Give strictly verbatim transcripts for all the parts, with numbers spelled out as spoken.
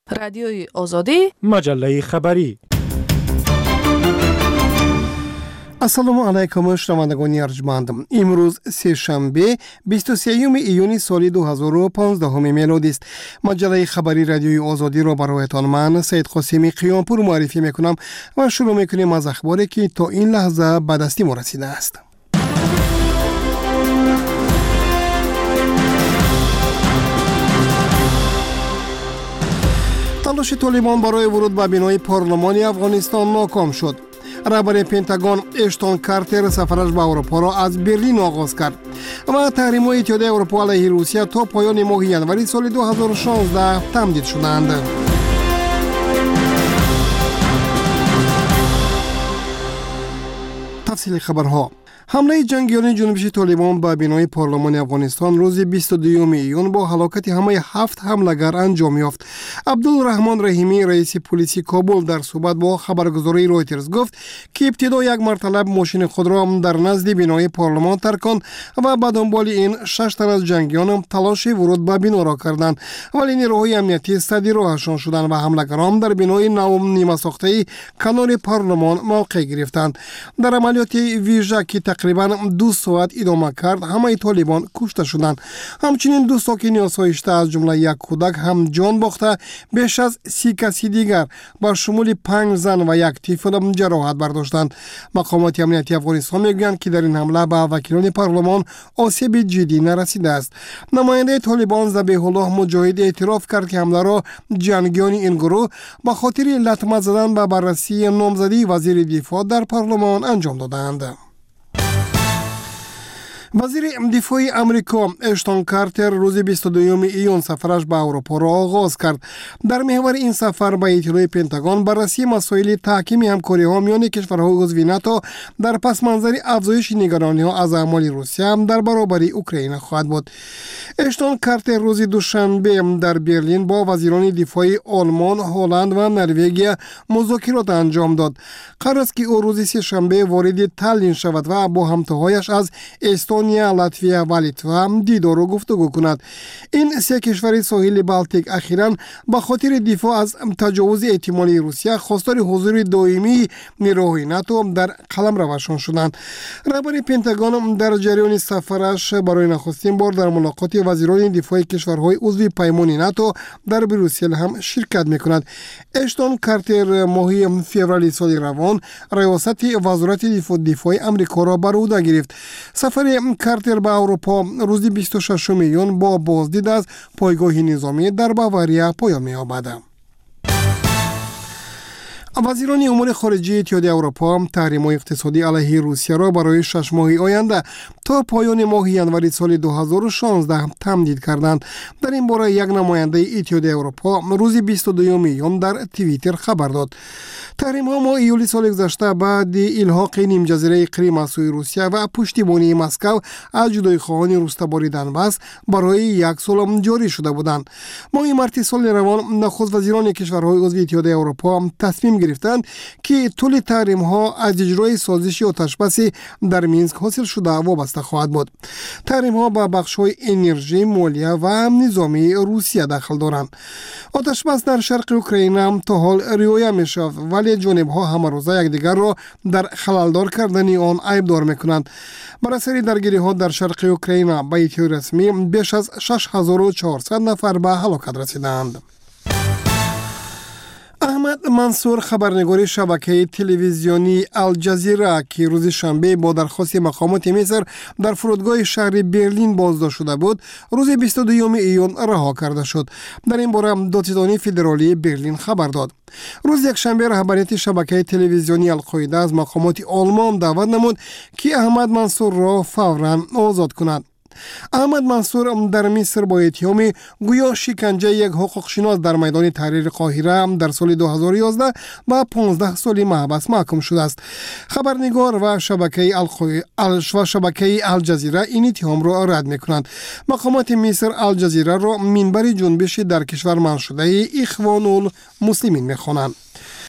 رادیوی آزادی، مجله خبری. السلام علیکم شنوندگان ارجمند. امروز سه شنبه بیست و سوم ایون سال دو هزار و پانزده میلادی است. مجله خبری رادیوی آزادی را برایتان من سید قاسمی قیامپور معرفی میکنم و شروع میکنیم از اخباری که تا این لحظه به دست ما رسیده است. تلاش طالبان برای ورود به بنای پارلمان افغانستان ناکام شد. رهبر پنتاگون اشتون کارتر سفرش به اروپا را از برلین آغاز کرد و تحریم‌های اتحادیه اروپا علیه روسیه تا پایان ماه ژانویه سال دو هزار و شانزده تمدید شدند. تفصیل خبرها. حمله جنگیان جنوبی طالبان به بنای پارلمان افغانستان روز بیست و دوم ایون با هلاکت همه هفت حمله‌گر انجام یافت. عبدالرحمن رحیمی رئیس پلیس کابل در صحبت با خبرگزاری رویترز گفت که ابتدا یک مرتبه ماشین خود را در نزد بنای پارلمان ترکاند و به دنبال این شش تن از جنگیان تلاش ورود به بنا را کردند، ولی نیروهای امنیتی سدی راهشان شدند و حمله‌گران در بنای نو نیمه ساخته کنار پارلمان موقع گرفتند. در عملیات ویژه که تقریبا دو ساعت ادامه کرد، همه طالبان کشته شدند. همچنین دو ساکن آسایشته از جمله یک کودک هم جان باخته، بیش از سی کسی دیگر با شمول پنج زن و یک طفل جراحت برداشتند. مقامات امنیتی افغانستان میگویند که در این حمله به وکیلان پارلمان آسیب جدی نرسیده است. نماینده طالبان ذبیح الله مجاهد اعتراف کرد که حمله را جنگیان این گروه به خاطر لطمه زدن به بررسی نامزدی وزیر دفاع در پارلمان انجام دادند. وزیر دفاع امریکا اشتون کارتر روز بیست و دوم ایون سفرش به اروپا را آغاز کرد. در محور این سفر به اطلاع پنتاگون بررسی مسائل تحکیم همکاری ها میان کشورهای عضو ناتو در پس منظر افزایش نگرانی ها از اعمال روسیه در برابر اوکراین خواهد بود. اشتون کارتر روز دوشنبه در برلین با وزیران دفاع آلمان، هلند و نروژ مذاکرات انجام داد. قرار است که او روز سه شنبه وارد تالین شود و با همتاهایش از استونیا، لاتویا و لیتوا دیدار و گفتگو کند. این سه کشور ساحل بالتیک اخیراً به خاطر دفاع از تجاوز احتمالی روسیه خواستار حضور دائمی نیروهای ناتو در قلمروشان شدند. رهبر پنتاگون در جریان سفرش برای نخستین بار در ملاقات وزیران دفاع کشورهای عضو پیمان ناتو در بروسل هم شرکت می‌کند. اشتون کارتر ماه فوریه سال روان ریاست وزارت دفاع دفاع آمریکا را بر عهده گرفت. سفر کارتر به اروپا روز بیست و ششم ایون با بازدید از پایگاه نظامی در باواریا پایان می‌یابد. وزیران امور خارجه اتحادیه اروپا تحریم‌های اقتصادی علیه روسیه را برای شش ماه آینده تا پایان ماه ژانویه سال دو هزار و شانزده تمدید کردند. در این باره یک نماینده اتحادیه اروپا روز بیست و دوم ایون در توییتر خبر داد. تحریم‌ها ماه ایولی سال گذشته بعد الحاق نیم جزیره کریم از سوی روسیه و پشتیبانی مسکو از جدایی‌خواهان روسته‌بار دنباس برای یک سال جاری شده بودند. ماه مارس سال روان نخست وزیران کشورهای عضو اتحادیه اروپا تصمیم گرفتند که طول تحریم ها از اجرای سازش آتشبس در مینسک حاصل شده وابسته خواهد بود. تحریم ها به بخش های انرژی، مالیه و نظامی روسیه دخل دارند. آتشبس در شرق اوکراین تا حال رعایت می شود، ولی جانب ها همه روزه یکدیگر را در خلالدار کردن آن عیبدار می کنند. بر اثر درگیری ها در شرق اوکراین به اطلاع رسمی بیش از شش هزار و چهارصد نفر به هلاکت رسیدند. احمد منصور خبرنگار شبکه تلویزیونی الجزیره که روز شنبه با درخواست مقامات مصر در فرودگاه شهر برلین بازداشت شده بود، روز بیست و دوم ایون رها کرده شد. در این باره دادستانی فدرالی برلین خبر داد. روز یک شنبه رهبریت شبکه تلویزیونی القاعده از مقامات آلمان دعوت نمود که احمد منصور را فوراً آزاد کند. احمد منصور در مصر با اتهام گویا شکنجه یک حقوقشناس در میدان تحریر قاهره در سال دو هزار و یازده با پانزده سال محبس محکوم شده است. خبرنگار و شبکه و شبکه الجزیره این اتهام را رد می‌کنند. مقامات مصر الجزیره را منبر جنبش در کشور منشوده اخوان المسلمین می‌خوانند.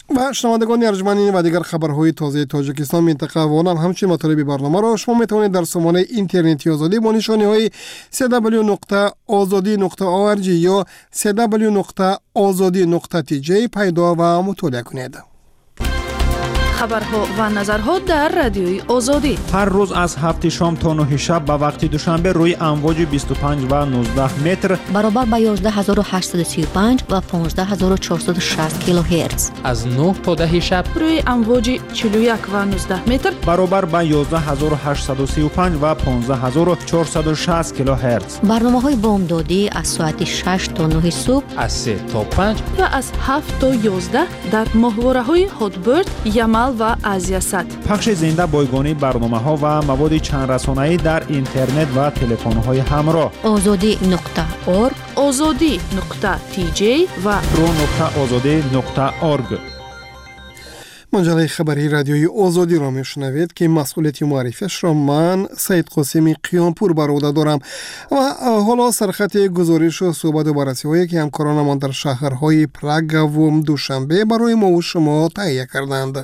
و شنوندگان ارجمند و دیگر خبرهای تازه تاجیکستان، منطقه و عالم همچنین مطالب برنامه را شما میتوانید در سامانه اینترنتی آزادی با نشانه‌های دبلیو دبلیو دبلیو نقطه آزادی نقطه او آر جی یا دبلیو دبلیو دبلیو نقطه آزادی نقطه تی جی پیدا و مطالعه کنید. خبرها و نظرها در رادیوی آزادی هر روز از هفت شام تا نه شب به وقت دوشنبه روی امواج بیست و پنج و نوزده متر برابر با یازده هزار و هشتصد و سی و پنج و پانزده هزار و چهارصد و شصت کیلوهرتز، از نه تا ده شب روی امواج چهل و یک و نوزده متر برابر با یازده هزار و هشتصد و سی و پنج و پانزده هزار و چهارصد و شصت کیلوهرتز. برنامه‌های بامدادی از ساعت شش تا نه صبح، از سه تا پنج و از هفت تا یازده در ماهواره‌های هاتبرد، یمل و آزیاست. پخش زنده بایگانی برنامه‌ها و مواد چند رسانه‌ای در اینترنت و تلفن‌های همراه. آزادی نقطه اورگ، آزادی نقطه تی جی و رو نقطه آزادی نقطه اورگ. منجله خبری رادیوی آزادی را میشنوید که مسئولیت معرفیش را من سید قاسمی قیامپور بر عهده دارم و حالا سرخط گزارش و صحبت و بررسی هایی که همکارانمان در شهرهای پراگ و دوشنبه برای ما و شما تهیه کردند.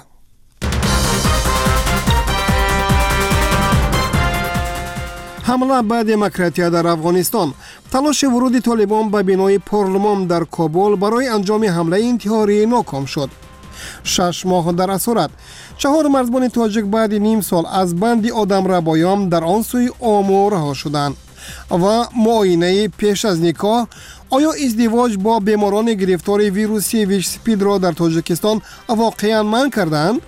حمله به دموکراسی در افغانستان. تلاش ورود طالبان به بنای پارلمان در کابل برای انجام حمله انتحاری ناکام شد. شش ماه در اسارت. چهار مرزبان تاجیک بعد نیم سال از بند آدم ربایان در آن سوی آمو رها شدند. و معاینه پیش از نکاح، آیا ازدواج با بیماران گرفتار ویروس ویش سپید را در تاجیکستان واقعا منع کردند؟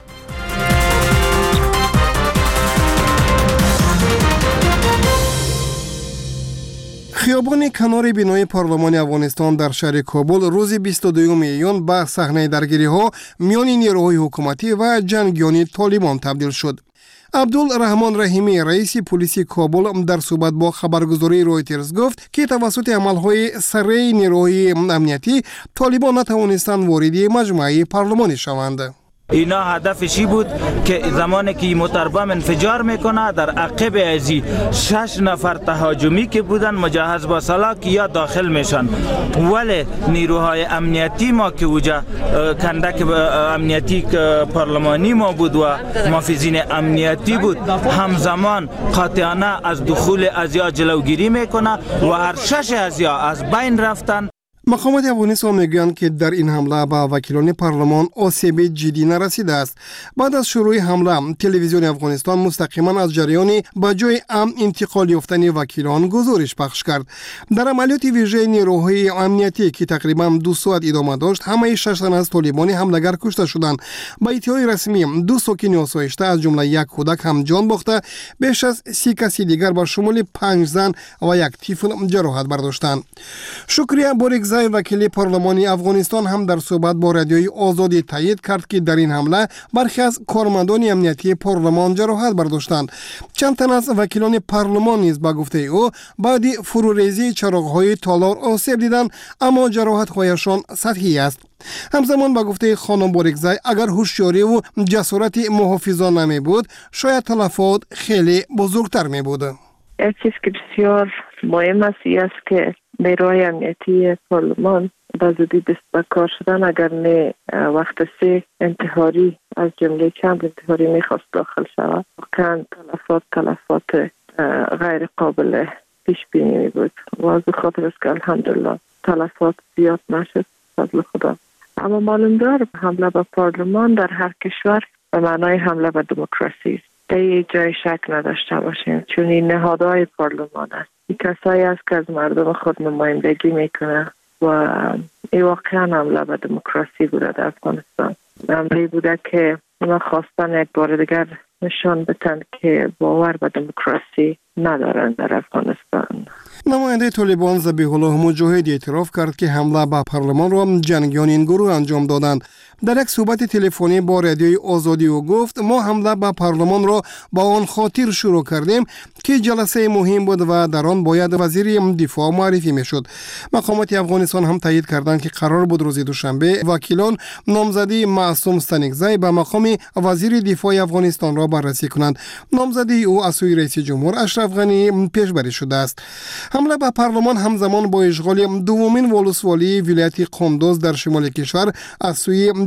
خیابان کنار بنای پارلمان افغانستان در شهر کابل روز بیست و دوم ایون به صحنه درگیری‌ها میان نیروهای حکومتی و جنگیان طالبان تبدیل شد. عبدالرحمن رحیمی رئیس پلیس کابل در صحبت با خبرگزاری رویترز گفت که توسط عملهای سریع نیروهای امنیتی طالبان نتوانستند وارد مجمع پارلمانی شوند. اینا هدفشی بود که زمانی که موتربم انفجار میکنه در عقب ازی شش نفر تهاجمی که بودن مجهز با سلاح یا داخل میشن، ولی نیروهای امنیتی ما که وجا کندک امنیتی پارلمانی ما بود و محافظین امنیتی بود همزمان قاطعانه از دخول ازیا جلوگیری میکنه و هر شش ازیا از بین رفتن. مقامات افغانستان میگویند که در این حمله به وکیلان پارلمان آسیب جدی نرسیده است. بعد از شروع حمله تلویزیون افغانستان مستقیما از جریان به جای امن انتقال یافتن وکیلان گزارش پخش کرد. در عملیات ویژه نیروهای امنیتی که تقریبا دو ساعت ادامه داشت، همه شش تن از طالبان حمله‌گر کشته شدند. با اطلاع رسمی دو ساکن آسایشته از جمله یک کودک هم جان باخته، بیش از سی کسی دیگر با شمول پنج زن و یک طفل جراحت برداشتند. شکریه بورگزای وکیل پارلمانی افغانستان هم در صحبت با رادیوی آزادی تایید کرد که در این حمله برخی از کارمندان امنیتی پارلمان جراحت برداشتند. چند تن از وکیلان پارلمان نیز با گفته او بعد فروریزی چراغ‌های تالار آسیب دیدند، اما جراحت‌هایشان سطحی است. همزمان با گفته خانم بورگزای اگر هوشیاری و جسارت محافظان نمی بود شاید تلفات خیلی بزرگتر می بود. یک چیز که بسیار مهم است است که نیروهای امنیتی پارلمان به زودی دست به کار شدن. اگر نه وقت سه انتحاری از جمله چند انتحاری میخواست داخل شود، واقعا تلفات تلفات غیر قابل پیش بینی می بود و از خاطر است که الحمدلله تلفات زیاد نشد فضل خدا. اما معلوم دار حمله به پارلمان در هر کشور به معنای حمله به دموکراسی است. در جای شک نداشته باشیم، چون این نهادهای پارلمان است. این کسایی است که از مردم خود نمایندگی میکنه و این واقعا حمله به دموکراسی بوده در افغانستان. حمله بوده که ما خواستن یک بار دیگر نشان بدن که باور به دموکراسی ندارن در افغانستان. نماینده طالبان ذبیح الله مجاهد اعتراف کرد که حمله به پارلمان را جنگیان این گروه انجام دادند. در یک صحبت تلفنی با رادیوی آزادی او گفت ما حمله به پارلمان را با آن خاطر شروع کردیم که جلسه مهم بود و در آن باید وزیر دفاع معرفی میشد. مقامات افغانستان هم تایید کردند که قرار بود روز دوشنبه وکیلان نامزدی معصوم ستانکزی به مقام وزیر دفاع افغانستان را بررسی کنند. نامزدی او از سوی رئیس جمهور اشرف غنی پیشبری شده است. حمله به پارلمان همزمان با اشغال دومین ولسوالی ولایت قندوز در شمال کشور از سوی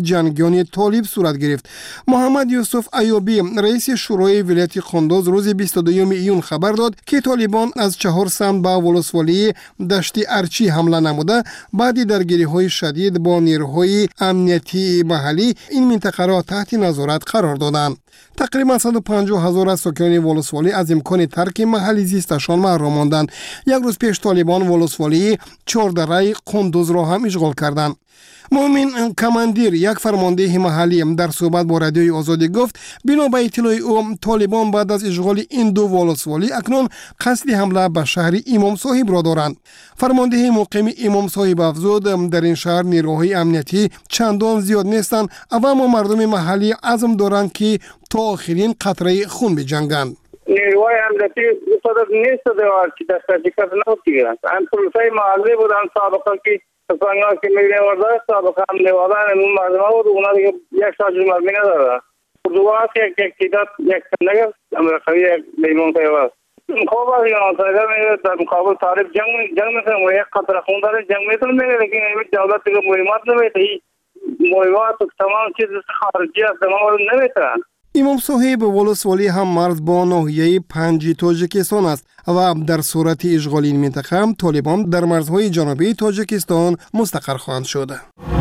جنگیان طالب صورت گرفت. محمد یوسف ایوبی رئیس شورای ولایت قندوز روز بیست و دوم ایون خبر داد که طالبان از چهار سمت به ولسوالی دشت ارچی حمله نموده بعد درگیری‌های شدید با نیروهای امنیتی محلی این منطقه را تحت نظارت قرار دادند. تقریبا صد و پنجاه هزار از سکان ولسوالی از امکان ترک محلی زیستشان محروم ماندند. یک روز پیش طالبان ولسوالی چهاردره قندوز را هم اشغال کردند. مومن کماندیر یک فرمانده محلی در صحبت با رادیوی آزادی گفت بنا به اطلاع او طالبان بعد از اشغال این دو ولسوالی اکنون قصد حمله به شهر امام صاحب را دارند. فرمانده مقیم امام صاحب افزود در این شهر نیروهای امنیتی چندان زیاد نیستند اما مردم محلی عزم دارند که تا آخرین قطره خون بجنگند. نیروهای امنیتی صدق نیست دیوار که دست شکست نمیگیرند. ان پلیسای محلی بودن سابقا که سانگا که میگه ورده سابقا هم نوادن اون مردم ها بود اونا دیگه یک ساعت مرمی نداره. دوباره یک یک کیدات یک نگر امریکایی یک لیمون پیوست. مقابل از ایران سرگر میگه در مقابل طالب جنگ جنگ میکنه و یک قطره خون داره جنگ میتونه میگه لیکن این دولت دیگه مهمات نمیده. مهمات تمام چیز خارجی از تمام رو نمیترن. امام صاحب ولسوالی هم مرز با ناحیه پنج تاجیکستان است و در صورت اشغال این منطقه طالبان در مرزهای جنوبی تاجیکستان مستقر خواهند شد.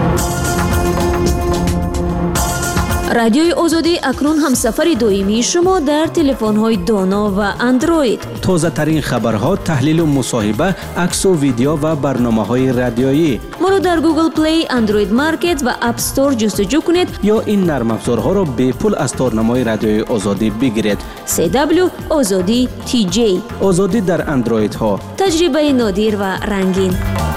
رادیوی آزادی اکنون هم سفر دائمی شما در تلفن‌های دانا و اندروید. تازه ترین خبرها، تحلیل و مصاحبه، عکس و ویدیو و برنامه‌های رادیویی. ما رو در گوگل پلی، اندروید مارکت و اپ استور جستجو کنید یا این نرم افزارها را به پول از تارنمای رادیوی آزادی بگیرید. سی دبلیو آزادی تی جی. آزادی در اندروید ها. تجربه نادر و رنگین.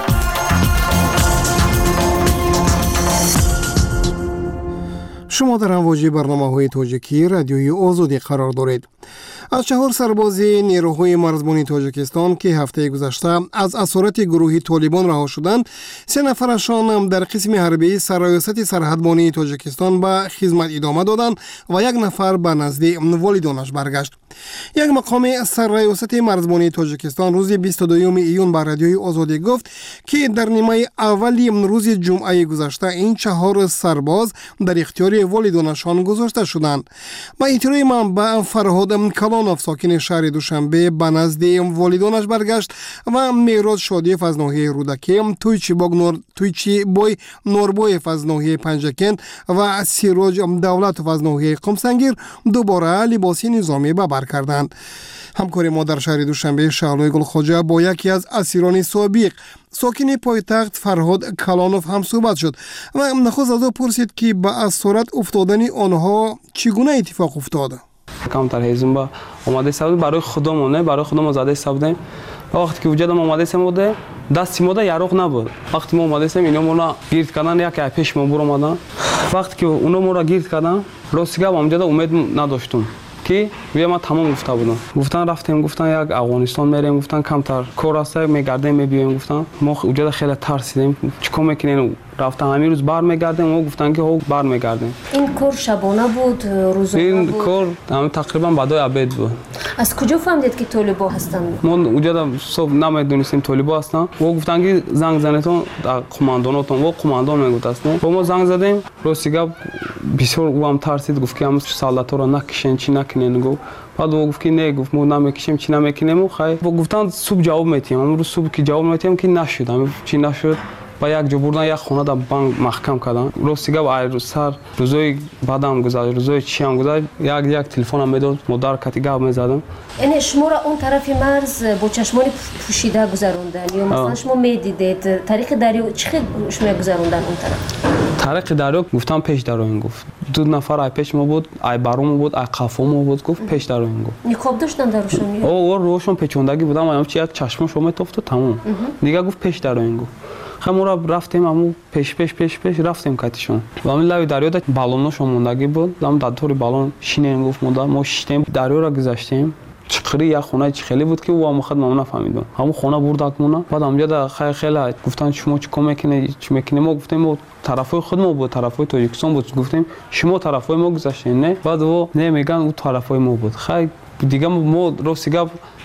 شما در امواج برنامه‌های تاجیکی رادیوی آزادی قرار دارید. از چهار سرباز نیروهای مرزبانی تاجیکستان که هفته گذشته از اسارت گروه طالبان رها شدند، سه نفرشان در قسم حربی سرریاست سرحدبانی تاجیکستان به خدمت ادامه دادند و یک نفر به نزد والدانش برگشت. یک مقام سرریاست مرزبانی تاجیکستان روز بیست و دوم ایون به رادیوی آزادی گفت که در نیمه اولی روز جمعه گذشته این چهار سرباز در اختیار والدانشان گذاشته شدند. با اطلاع منبع فرهاد کلانوف ساکن شهر دوشنبه به نزد والدانش برگشت و مهراد شادیف از ناحیه رودکی، تویچی باگ نور تویچی بوی نوربویف از ناحیه پنجکند و سیروج دولت از ناحیه قمسنگیر دوباره لباس نظامی به بر کردند. همکار ما در شهر دوشنبه شعلوی گلخواجه با یکی از اسیران سابق ساکن پایتخت فرهاد کلانوف هم صحبت شد و نخست از او پرسید که به اسارت افتادن آنها چگونه اتفاق افتاد. کمتر هیزم با اومده سبود برای خودمونه برای خودمون زاده سبودیم. وقتی که وجودم اومده سم بوده دستی موده یاروق نبود. وقتی ما اومده سم اینا مونا گیرد کردن یک پیش ما برو اومدن. وقتی که اونا مورا گیرد کردن راستگاه امجدا امید نداشتم که وی ما تمام گفته بودم. گفتن رفتیم گفتن یک افغانستان میریم گفتن کمتر کار است میگردیم میبینیم گفتن ما وجود خیلی ترسیدیم چیکار میکنین رفتن همین روز بر میگردیم و گفتن که هو بر میگردیم. این کار شبانه بود روزانه این بود؟ این کار هم تقریبا بعدای عبید بود. از کجا فهمیدید که طالبا هستند؟ ما وجود صبح نمیدونستیم طالبا هستن و گفتن که زنگ زنتون قماندانتون و قماندان میگفت هستن. با ما زنگ زدیم روسیگا بسیار او هم ترسید گفت که هم سالاتو را نکشین چی نکنین گفت. بعد او گفت که نه گفت ما نمیکشیم چی نمیکنیم و خیر گفتن صبح جواب میتیم امروز صبح که جواب میتیم که نشد چی نشد با یک جو بردن یک خانه در بانک محکم کردن روسیگا با روز سر روزای بعدم گذشت روزای چی هم گذشت یک یک تلفن هم میداد مدار کاتیگا میزدم. یعنی شما را اون طرف مرز با چشمان پوشیده گذروندن یا مثلا شما میدیدید طریق دریا چی شما گذروندن اون طرف؟ طریق دریا گفتم پیش دریا این گفت دو نفر ای پیش ما بود ای برام بود ای قفا ما بود گفت پیش دریا این گفت نقاب داشتن درشون او او روشون پیچوندگی بودم من چی یک چشم شما تفت تمام دیگه گفت پیش دریا این گفت خمورا رفتیم امو پیش پیش پیش پیش رفتیم کاتیشون و همین لای دریا دا بالونشون موندگی بود دام دادتوری بالون شینین گفت موندا ما شیتیم دریا را گذاشتیم چقری یا خونه چخلی بود که او هم خود ما نفهمیدم همون خونه برداک مونا بعد همجا دا خیلی خیلی گفتن شما چی کم میکنه چی میکنه ما گفتیم ما طرفای خود ما بود طرفای تاجیکستان بود گفتیم شما طرفای ما گذاشتین نه بعد او نمیگن او طرفای ما بود خیلی دیگه ما روسیگا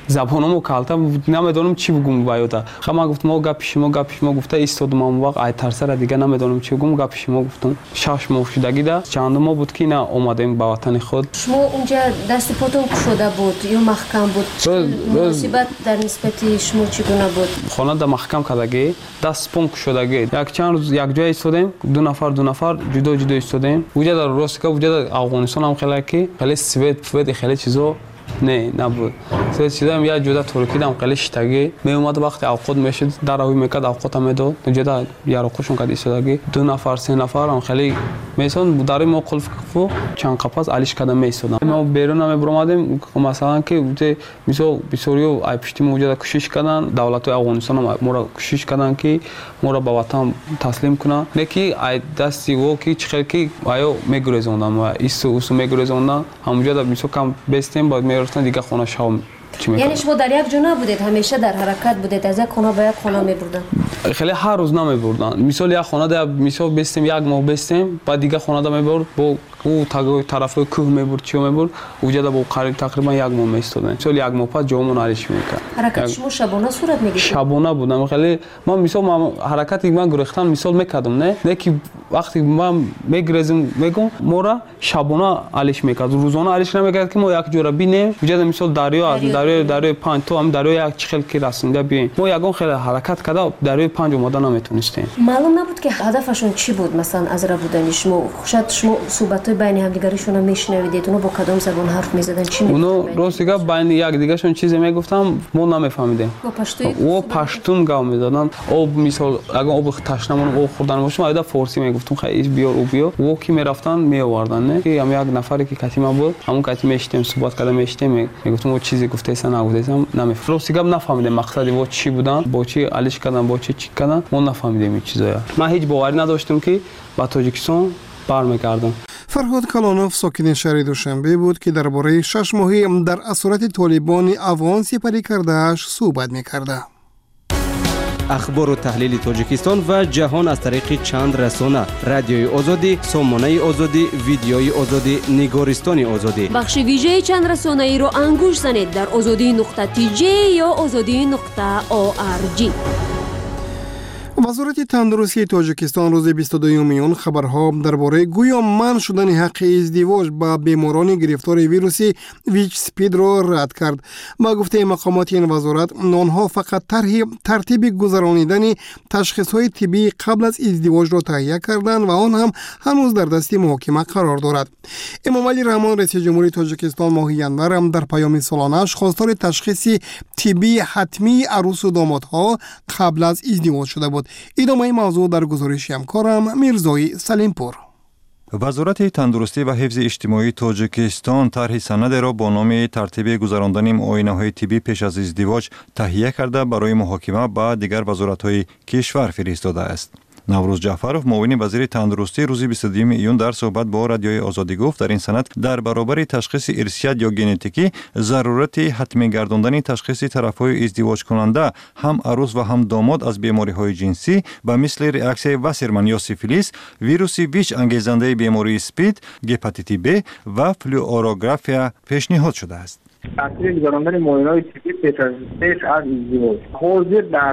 забонамо калта намедонам чӣ бигум баёда хама гуфт мо гапи шумо гапи шумо гуфта истодум ам вақт ай тарсара дига намедонам чӣ бигум гапи шумо гуфтум шаш моҳ шудагида чандум моҳ буд ки на омадаем ба ватани худ шумо унҷа дасту потон кушода буд ё маҳкам буд муносибат дар нисбати шумо чӣ гуна буд хона да маҳкам кардагӣ даст пон кушодагӣ як чанд рӯз якҷоя истодем ду нафар ду нафар ҷудо ҷудо истодем уҷа дар ростика уҷа дар афғонистон ҳам хеле ки хеле свет свет хеле чизо не набуд свет чизоам як ҷуда туркидам хеле шитагӣ меомад вақти авқот мешуд дараҳуй мекард авқотам медод уҷада яроқушон кард истодагӣ ду нафар се нафарам хеле месон дари мо қулф фу чанд қапас алиш карда меистодам мо берун мебуромадем масалан ки уте мисол бисёриё ай пишти мо уҷада кӯшиш кардан давлатҳои афғонистонам моро кӯшиш кардан ки моро ба ватан таслим кунанд не ки ай дасти во ки чӣ хел ки аё мегурезондан ва исту усу мегурезондан ҳамуҷада мисол кам бестем ба мерафтан дига хона шав яъне шумо дар як ҷо набудед ҳамеша дар ҳаракат будед аз як хона ба як хона мебурданд хеле ҳар рӯз намебурданд мисол як хонада мисол бестем як моҳ бестем ба дига хонада мебурд бо ӯ тарафҳои кӯҳ мебурд чиё мебурд уҷада бо қариб тақрибан як моҳ меистодем мисол як моҳ пас ҷомон алиш мекард ҳаракати шумо шабона сурат мегирд шабона будам хеле ман мисол ман ҳаракати ман гурехтан мисол мекардам не не ки вақти ман мегирезим мегум мора шабона алиш мекард рӯзона алиш намекард ки мо як ҷора бинем уҷада мисол дарё аст дарё дарёи панҷ то ҳам дарёи як чӣ хел ки расида бием мо ягон хеле ҳаракат карда дарёи панҷ омода наметонистем маълум набуд ки ҳадафашон чӣ буд масалан аз ра будани шумо шояд шумо суҳбатҳои байни ҳамдигаришона мешунавидед оно бо кадом забон ҳарф мезадан чӣ оно ростига байни якдигаршон чизе мегуфтам мо намефаҳмидем о паштун гап мезаданд об мисол ягон оби ташнамон об хӯрдан бошем айда форсӣ мегуфтум хай биёр ӯ биёр о ки мерафтанд меоварданд не ки ҳам як нафаре ки катима буд ҳамон кати мешитем суҳбат карда мешитем мегуфтум о чизе гуфтеса нагуфтесам намефаҳмидем ростига нафаҳмидем мақсади во чӣ буданд бо чӣ алиш кардан бо чӣ чӣ кардан мо нафаҳмидем ин чизоя ман ҳеҷ боварӣ надоштам ки ба тоҷикистон бармегардам фарҳод калонов сокини шаҳри душанбе буд ки дар бораи шашмоҳӣ дар асорати толибони афғон сипарӣ кардааш суҳбат мекарда. ахбору таҳлили тоҷикистон ва ҷаҳон аз тариқи чанд расона: радиои озодӣ, сомонаи озодӣ, видеои озодӣ, нигористони озодӣ. бахши вижеи чанд расонаиро ангуш занед дар озодӣ нуқта ти ҷе ё озодӣ нуқта о ар ҷи. вазорати тандурустии тоҷикистон рӯзи бисту дуюми июн хабарҳо дар бораи гӯё манъ шудани ҳаққи издивоҷ ба беморони гирифтори вируси вич-спидро рад кард. ба гуфтаи мақомоти ин вазорат, онҳо фақат тарҳи тартиби гузаронидани ташхисҳои тиббии қабл аз издивоҷро таҳия карданд ва он ҳам ҳанӯз дар дасти муҳокима қарор дорад. эмомалӣ раҳмон, раиси ҷумҳурии Тоҷикистон, моҳи январ дар паёми солонааш хостори ташхиси тиббии ҳатмии арӯсу домодҳо қабл аз издивоҷ шуда буд. идомаи мавзӯъ дар гузориши ҳамкорам Мирзои Салимпур. вазорати тандурустӣ ва ҳифзи иҷтимоии Тоҷикистон тарҳи санадеро бо номи тартиби гузарондани муоинаҳои тиббӣ пеш аз издивоҷ таҳия карда барои муҳокима ба дигар вазоратҳои кишвар фиристодааст. наврӯз ҷаъфаров, муовини вазири тандурустӣ, рӯзи бисту дуюми июн дар суҳбат бо радиои Озодӣ гуфт, дар ин санад дар баробари ташхиси ирсият ё генетикӣ зарурати ҳатмӣ гардондани ташхиси тарафҳои издивоҷкунанда ҳам арӯс ва ҳам домод аз бемориҳои ҷинсӣ ба мисли реаксияи Вассерман ё сифилис, вируси вич ангезандаи бемории спид, гепатити Б ва флюорография пешниҳод шудааст. تاثیر گذراندن معاینه‌های تیپی پیش از ازدواج حاضر در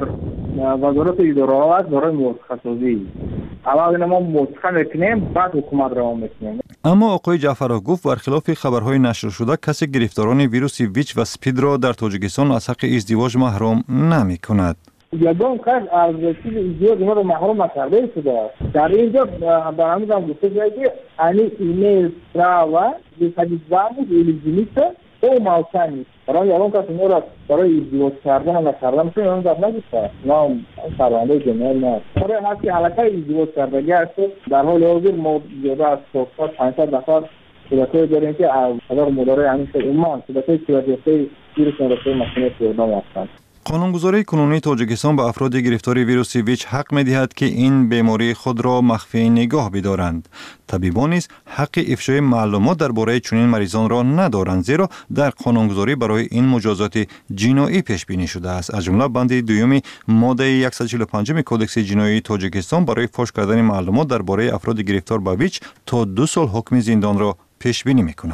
وزارت اداره است برای مرخصی. اول ما مرخص میکنیم بعد حکومت را میکنیم. اما آقای جعفرov گفت برخلاف خبرهای نشر شده کسی گرفتاران ویروس ویچ و اسپید را در تاجیکستان از حق ازدواج محروم نمی‌کند. یگان کس از چیز ازدواج ما رو محروم نکرده شده است. در اینجا برنامه هم گفته شده که انی ایمیل را و دیسابیلیتی ایلیجیبیلیتی او موثق نیست. برای یگان کس ما را برای ازدواج کردن و نکردن شون اون داد نگیسته. نام پرونده جنایی نه. برای هرکی علاقه ازدواج کردگی است در حال حاضر ما زیاده از صد پانصد نفر شبکه داریم که اگر مداره همین ایمان شبکه شبکه ویروس نرسه مسئله اعدام هستند. قانونگذاری کنونی تاجیکستان به افراد گرفتار ویروس ویچ حق می‌دهد که این بیماری خود را مخفی نگاه بدارند. طبیبان نیز حق افشای معلومات درباره چنین مریضان را ندارند، زیرا در قانونگذاری برای این مجازات جنایی پیش بینی شده است. از جمله بند دوم ماده صد و چهل و پنج کدکس جنایی تاجیکستان برای فاش کردن معلومات درباره افراد گرفتار به ویچ تا دو سال حکم زندان را پیش بینی می‌کند.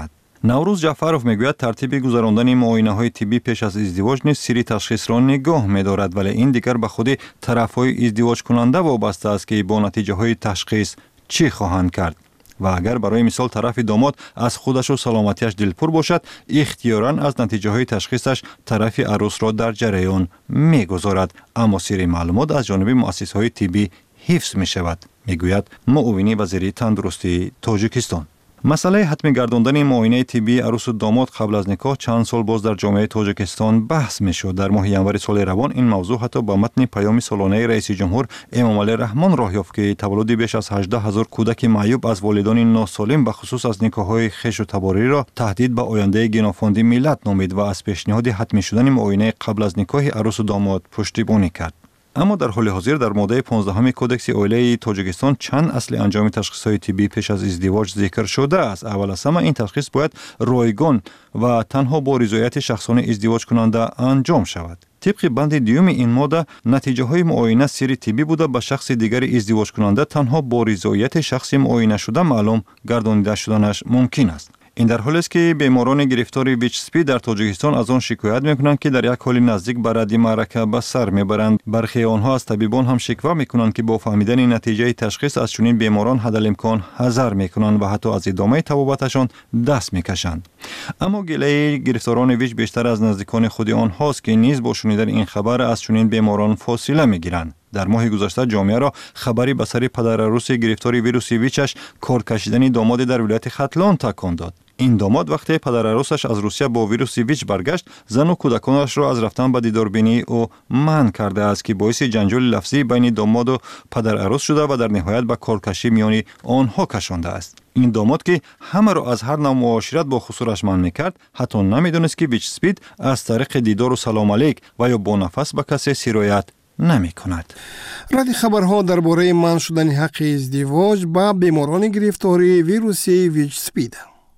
наврӯз ҷафаров мегӯяд тартиби гузарондани муоинаҳои тиббӣ пеш аз издивоҷ низ сирри ташхисро нигоҳ медорад, вале ин дигар ба худи тарафҳои издивоҷкунанда вобаста аст, ки бо натиҷаҳои ташхис чӣ хоҳанд кард. ва агар барои мисол тарафи домод аз худашу саломатиаш дилпур бошад, ихтиёран аз натиҷаҳои ташхисаш тарафи арӯсро дар ҷараён мегузорад, аммо сирри маълумот аз ҷониби муассисаҳои тиббӣ ҳифз мешавад, мегӯяд муовини вазири тандурустии Тоҷикистон. масъалаи ҳатмӣ гардондани муоинаи тиббии арӯсу домод қабл аз никоҳ чанд сол боз дар ҷомеаи Тоҷикистон баҳс мешуд. дар моҳи январи соли равон ин мавзӯъ ҳатто ба матни паёми солонаи раиси ҷумҳур Эмомалӣ Раҳмон роҳ ёфт, ки таваллуди беш аз ҳаждаҳ ҳазор кӯдаки маъюб аз волидони носолим ба хусус аз никоҳҳои хешу табориро таҳдид ба ояндаи генофонди миллат номид ва аз пешниҳоди ҳатмӣ шудани муоинаи қабл аз никоҳи арӯсу домод пуштибонӣ кард. аммо дар ҳоли ҳозир дар моддаи понздаҳуми кодекси оилаи Тоҷикистон чанд асли анҷоми ташхисҳои тиббӣ пеш аз издивоҷ зикр шудааст. аввал аз ҳама ин ташхис бояд ройгон ва танҳо бо ризояти шахсони издивоҷкунанда анҷом шавад. тибқи банди дуюми ин модда, натиҷаҳои муоина сирри тиббӣ буда ба шахси дигари издивоҷкунанда танҳо бо ризояти шахси муоинашуда маълум гардонида шуданаш мумкин аст. ин дар ҳолест ки беморони гирифтори вич-спид дар Тоҷикистон аз он шикоят мекунанд, ки дар як ҳоли наздик ба радди маърака ба сар мебаранд. бархе онҳо аз табибон ҳам шиква мекунанд, ки бо фаҳмидани натиҷаи ташхис аз чунин беморон ҳадалимкон ҳазар мекунанд ва ҳатто аз идомаи табобаташон даст мекашанд. аммо гилаи гирифторони вич бештар аз наздикони худи онҳост, ки низ бо шунидани ин хабар аз чунин беморон фосила мегиранд. дар моҳи гузашта ҷомеаро хабари ба сари падарарӯси гирифтори вируси вичаш кор кашидани домоде дар вилояти Хатлон такон дод. ин домод вақте падарарӯсаш аз Русия бо вируси вич баргашт, зану кӯдаконашро аз рафтан ба дидорбинии ӯ манъ кардааст, ки боиси ҷанҷоли лафзӣ байни домоду падарарӯс шуда ва дар ниҳоят ба коркашӣ миёни онҳо кашондааст. ин домод, ки ҳамаро аз ҳар навъ муошират бо хусураш манъ мекард, ҳатто намедонист, ки вич-спид аз тариқи дидору саломалик ва ё бо нафас ба касе сироят намекунад. радди хабарҳо дар бораи манъ шудани ҳаққи издивоҷ ба беморони гирифтори вируси вич-спид.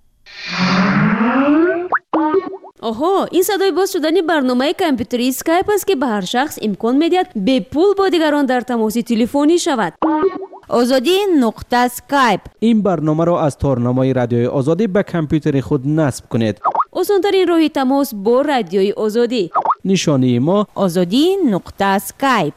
оҳо, ин садои боз шудани барномаи компютери Skype аст, ки ба ҳар шахс имкон медиҳад бепул бо дигарон дар тамоси телефонӣ шавад. озодӣ нуқта Skype. ин барномаро аз торнамои радиои озодӣ ба компютери худ насб кунед. осонтарин роҳи тамос бо радиои озодӣ. нишонии мо озодӣ нуқта Skype.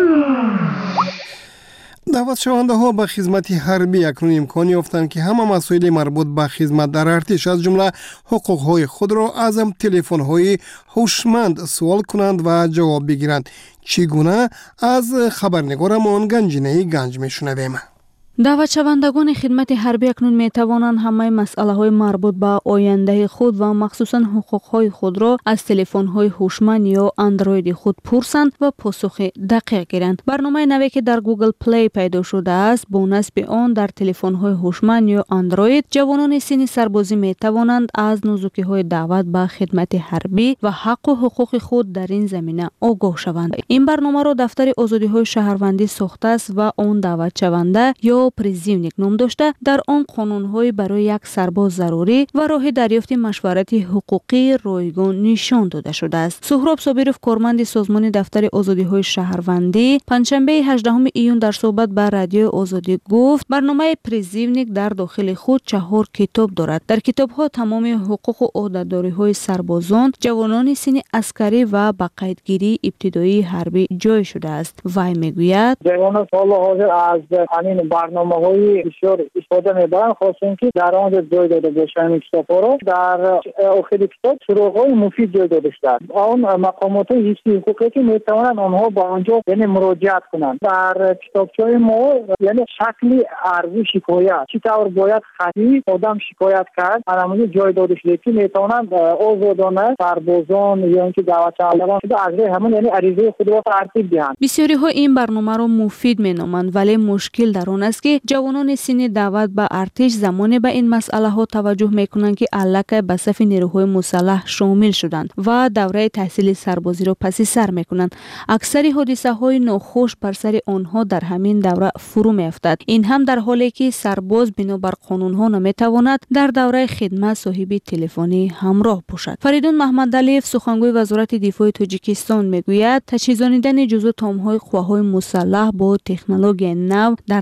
даъватшавандаҳо ба хизмати ҳарбӣ акнун имкон ёфтанд, ки ҳама масоили марбут ба хизмат дар артиш, аз ҷумла ҳуқуқҳои худро аз телефонҳои ҳушманд суол кунанд ва ҷавоб бигиранд. чӣ гуна? аз хабарнигорамон Ганҷинаи Ганҷ мешунавем. даъватшавандагони хидмати ҳарбӣ акнун метавонанд ҳамаи масъалаҳои марбут ба ояндаи худ ва махсусан ҳуқуқҳои худро аз телефонҳои ҳушманд ё андроиди худ пурсанд ва посухи дақиқ гиранд. барномаи наве, ки дар Google Play пайдо шудааст, бо насби он дар телефонҳои ҳушманд ё андроид, ҷавонони синни сарбозӣ метавонанд аз нозукиҳои даъват ба хидмати ҳарбӣ ва ҳаққу ҳуқуқи худ дар ин замина огоҳ шаванд. ин барномаро дафтари озодиҳои шаҳрвандӣ сохтааст ва он даъватшаванда ё призивник ном дошта, дар он қонунҳои барои як сарбоз зарурӣ ва роҳи дарёфти машварати ҳуқуқи ройгон нишон дода шудааст. Суҳроб Собиров, корманди созмони дафтари озодиҳои шаҳрвандӣ, панҷшанбеи ҳаждаҳуми июн дар суҳбат ба радиои Озодӣ гуфт, барномаи призивник дар дохили худ чаҳор китоб дорад. дар китобҳо тамоми ҳуқуқу одатдориҳои сарбозон, ҷавонони синни аскарӣ ва ба қайдгирии ибтидоии ҳарбӣ ҷой шудааст. Вай мегӯяд, ҷавонон ҳоло ҳозир аз ҳамин барномаҳои бисёр истифода мебаранд, хосин ки дар он ҷой дода бошанд китобҳоро. дар охири китоб суроғҳои муфид ҷой дода шудааст. он мақомоти ҳифзи ҳуқуқе ки метавонанд онҳо ба онҷо яъне муроҷиат кунанд. дар китобчаи мо яъне шакли арзу шикоят, чӣ тавр бояд хати одам шикоят кард, анамуди ҷой дода шуде, ки метавонанд озодона сарбозон ё ин ки даъватшавандагон шуда аз рӯи ҳамон яъне аризаи худро тартиб диҳанд. бисёриҳо ин барномаро муфид меноманд, вале мушкил дар он аст, ки ҷавонони синни даъват ба артиш замоне ба ин масъалаҳо таваҷҷӯҳ мекунанд, ки аллакай ба сафи нерӯҳои мусаллаҳ шомил шуданд ва давраи таҳсили сарбозиро паси сар мекунанд. аксари ҳодисаҳои нохуш бар сари онҳо дар ҳамин давра фурӯ меафтад. ин ҳам дар ҳоле, ки сарбоз бинобар қонунҳо наметавонад дар давраи хидмат соҳиби телефони ҳамроҳ бошад. Фаридун Маҳмадалиев, сухангӯи Вазорати дифои Тоҷикистон, мегӯяд, таҷҳизонидани ҷузъу томҳои қувваҳои мусаллаҳ бо технологияи нав дар назар аст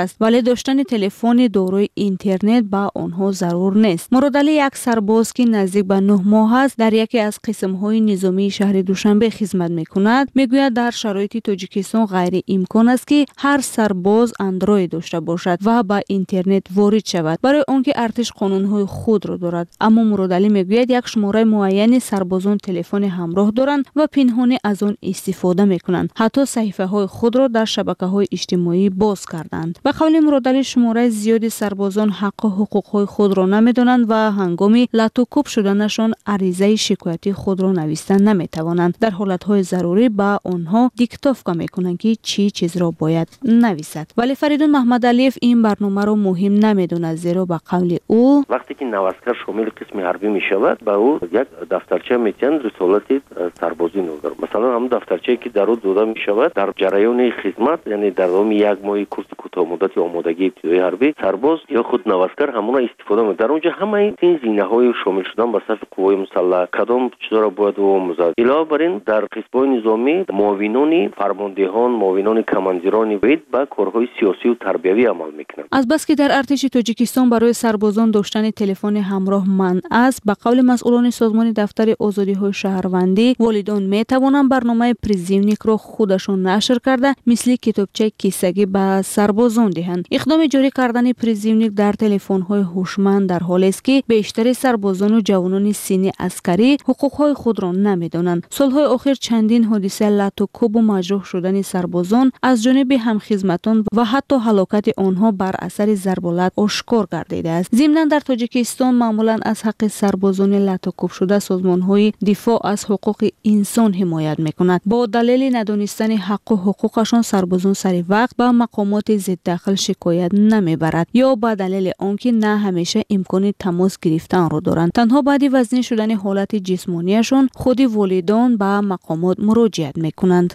است، ولی داشتن تلفن دارای اینترنت با آنها ضرور نیست. مرادعلی یک سرباز که نزدیک به نه ماه است در یکی از قسم‌های نظامی شهر دوشنبه خدمت می‌کند، میگوید در شرایط تاجیکستان غیر امکان است که هر سرباز اندروید داشته باشد و با اینترنت وارد شود، برای آنکه ارتش قانون‌های خود را دارد. اما مرادعلی میگوید یک شماره معین سربازان تلفن همراه دارند و پنهانی از آن استفاده می‌کنند. حتی صحیفه‌های خود را در شبکه‌های اجتماعی باز کردند. به قول مرادعلی شماره زیادی سربازان حق و حقوق‌های خود را نمی‌دانند و هنگام لاتوکوب شدنشان عریضه شکایتی خود را نوشتن نمی‌توانند. در حالت‌های ضروری با آنها دیکتاتور می‌کنند که چی چیز را باید نویسد. ولی فریدون محمدعلیف این برنامه را مهم نمی‌داند، زیرا به قول او وقتی که نوسکر شامل قسم حربی می‌شود با او یک دفترچه می‌تند رسالت سربازی نوشته. مثلا هم دفترچه‌ای که در او داده می‌شود در جریان خدمت، یعنی در دام یک ماه کورس کوتاه مدت یا آمادگی ابتدایی حربی، سرباز یا خود نوسکر همون استفاده می‌کنند. در اونجا همه این زینه‌های شامل شدن به صف قوای مسلح کدام چیزا را باید و مزد. علاوه بر این در قسم‌های نظامی معاونان فرماندهان، معاونان کمانزیران باید با کارهای سیاسی و تربیوی عمل می‌کنند. از بس که در ارتش تاجیکستان برای سربازان داشتن تلفن همراه منع است، به قول مسئولان سازمان دفتر آزادی‌های شهروندی، والدان می‌توانند برنامه پریزیونیک را خودشان نشر کرده مثل کتابچه کیسگی به سربازان دهند. اقدام جاری کردن پریزیونیک در تلفن‌های هوشمند در حالی است که بیشتر سربازان و جوانان سینی عسکری حقوق‌های خود را نمی‌دانند. سال‌های اخیر چندین حادثه لاتوکوب و مجروح شدن سربازان از جانب همخدمتان و حتی هلاکت آنها بر اثر ضربالت آشکار گردیده است. ضمناً در تاجیکستان معمولاً از حق سربازان لاتوکوب شده سازمان‌های دفاع از حقوق انسان حمایت می‌کند. با دلیل ندانستن حق و حقوقشان سربازان سر وقت با مقامات ضد داخل شکایت نمیبرد یا با دلیل آنکه نه همیشه امکان تماس گرفتن را دارند. تنها بعد وزنی شدن حالت جسمانیشان خود والدان به مقامات مراجعت میکنند.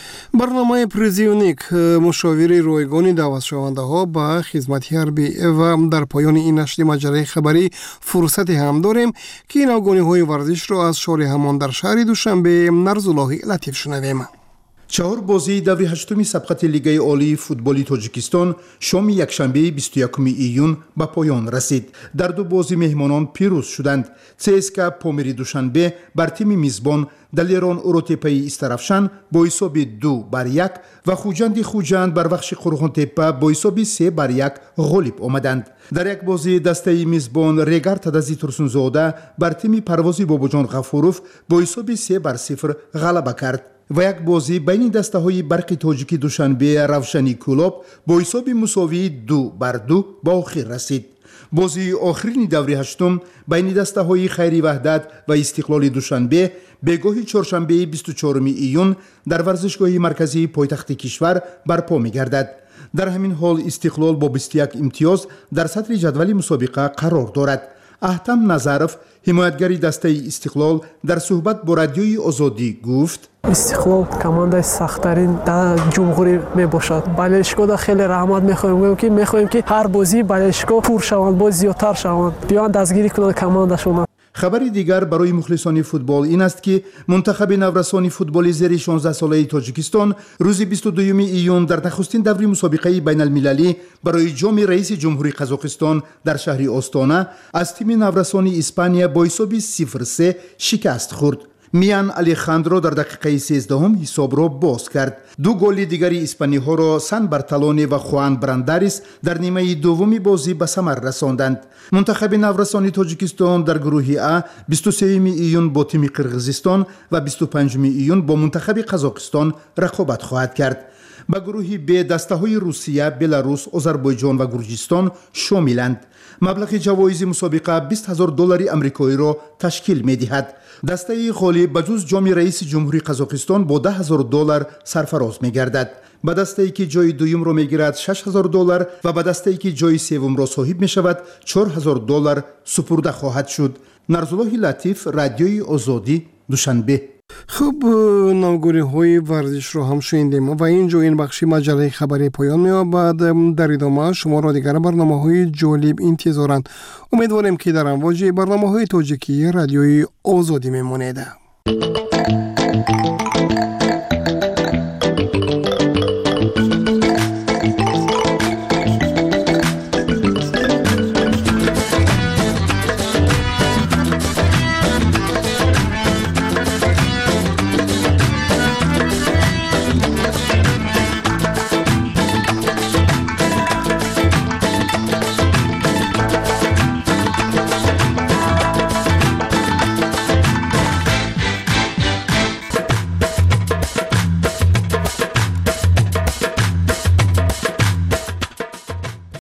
برنامه پریزیونیک مشاوره رایگان دعوت شونده ها به خدمت حربی و در پایان این نشر مجله خبری فرصت هم داریم که نوگانی های ورزش را از شار همان در شهر دوشنبه نرزالله لطیف شنویم. چهار بازی دوری هشتمی سبقت لیگ عالی فوتبالی تاجیکستان شام یکشنبه بیست و یکم ایون به پایان رسید. در دو بازی مهمانان پیروز شدند. سیسکا پامری دوشنبه بر تیم میزبان دلیران اوروتپی استرافشان با حساب دو بر یک و خوجند خوجند بر بخش قرغون تپه با حساب سه بر یک غالب آمدند. در یک بازی دسته میزبان ریگار تدازی ترسونزاده بر تیم پروازی باباجان غفوروف با حساب سه بر صفر غلبه کرد. و یک بازی بین دسته های برق تاجیکی دوشنبه روشنی کلوب با حساب مساوی دو بر دو با آخر رسید. بازی آخرین دوری هشتم بین دسته های خیری وحدت و استقلال دوشنبه بگاه چهارشنبه بیست و چهارم ایون در ورزشگاه مرکزی پایتخت کشور برپا می گردد. در همین حال استقلال با بیست و یک امتیاز در صدر جدول مسابقه قرار دارد. احتم نظرف حمایتگری دسته استقلال در صحبت با رادیوی آزادی گفت: استقلال کمانده سخت‌ترین در جمهوری می باشد. بالشگاه خیلی رحمت می‌خوایم که می‌خوایم که هر بازی بالشگاه پر شوند، باز زیادتر شوند، بیان دستگیری کنند کماندشون. خبری دیگر برای مخلصان فوتبال این است که منتخب نورسان فوتبال زیر شانزده ساله تاجیکستان روز بیست و دو ایون در نخستین دوره مسابقه بین المللی برای جام رئیس جمهوری قزاقستان در شهر آستانه از تیم نورسان اسپانیا با حساب صفر سه شکست خورد. میان الیخاندرو در دقیقه سیزدهم حساب را باز کرد. دو گل دیگری اسپانی ها را سان برتالونی و خوان برانداریس در نیمه دومی بازی به ثمر رساندند. منتخب نورسان تاجیکستان در گروه ا بیست و سه ایون با تیم قرقیزستان و بیست و پنج ایون با منتخب قزاقستان رقابت خواهد کرد. به گروه ب دسته های روسیه، بلاروس، آذربایجان و گرجستان شاملند. مبلغ جوایز مسابقه بیست هزار دلار آمریکایی را تشکیل می دهد. دسته خالی بجز جام رئیس جمهوری قزاقستان با ده هزار دلار سرفراز می گردد. به دسته‌ای که جای دوم را می گیرد شش هزار دلار و به دسته‌ای که جای سوم را صاحب می شود چهار هزار دلار سپرده خواهد شد. نرزالله لطیف، رادیوی آزادی، دوشنبه. خب نوگوری های ورزش رو هم شنیدیم و اینجا این بخشی مجله خبری پایان می‌یابد. در ادامه شما را دیگر برنامه های جالب انتظارند. امیدواریم که در امواج برنامه های تاجیکی رادیوی آزادی میمونید.